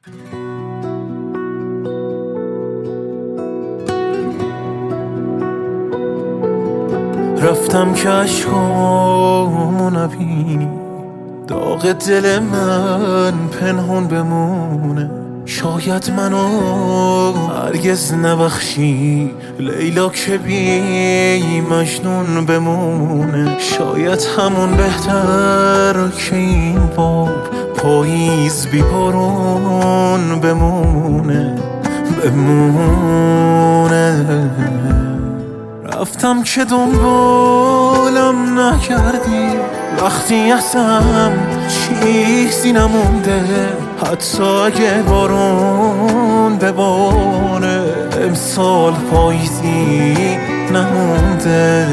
رفتم که عشقامو نبینی، داغ دل من پنهون بمونه. شاید منو هرگز نبخشی لیلا که بی مجنون بمونه. شاید همون بهتر که این بار پاییز بی بارون بمونه. رفتم که دنبالم نکردی، وقتی ازم چیزی نمونده. حتی اگه بارون بباره امسال پاییزی نمونده.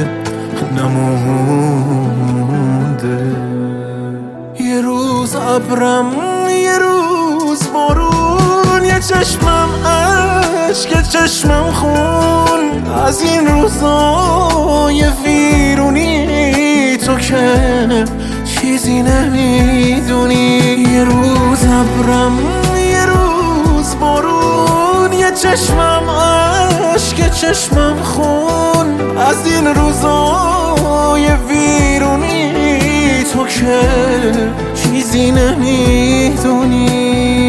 یه روز ابرم، یه روز بارون، یه چشمم عشق، یه چشمم خون. از این روزای ویرونی تو که چیزی نمیدونی. یه روز ابرم، یه روز بارون، یه چشمم عشق، یه چشمم خون. از این روزای ویرونی تو که چیزی نمیدونی.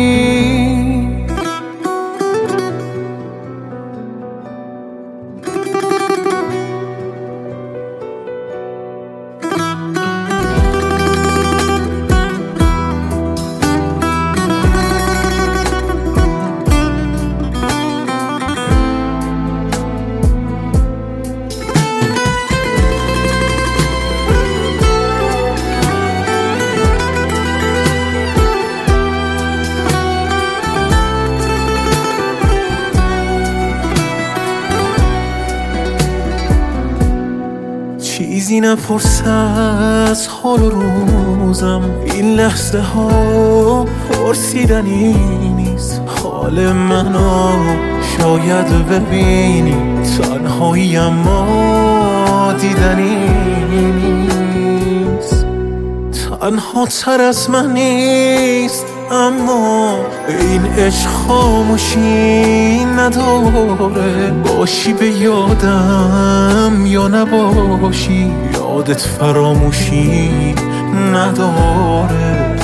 چیزی نپرس از حال و روزم، این لحظه ها پرسیدنی نیست. حال منو شاید ببینی، تنهایی اما دیدنی نیست. تنها تر از من نیست، اما این عشق خاموشی نداره. باشی به یادم یا نباشی، یادت فراموشی نداره.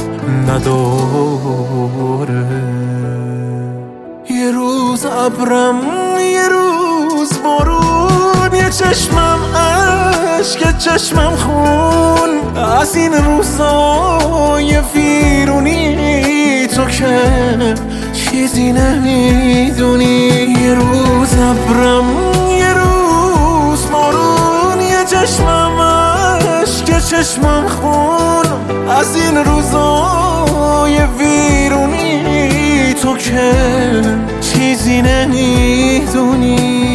یه روز ابرم، یه روز بارون، یه چشمم عشق، یه چشمم خون. از این روزای ویرونی تو که چیزی نمیدونی. یه روز ابرم، یه روز بارون، یه چشمم عشق، یه چشمم خون. از این روزای ویرونی تو که چیزی نمیدونی.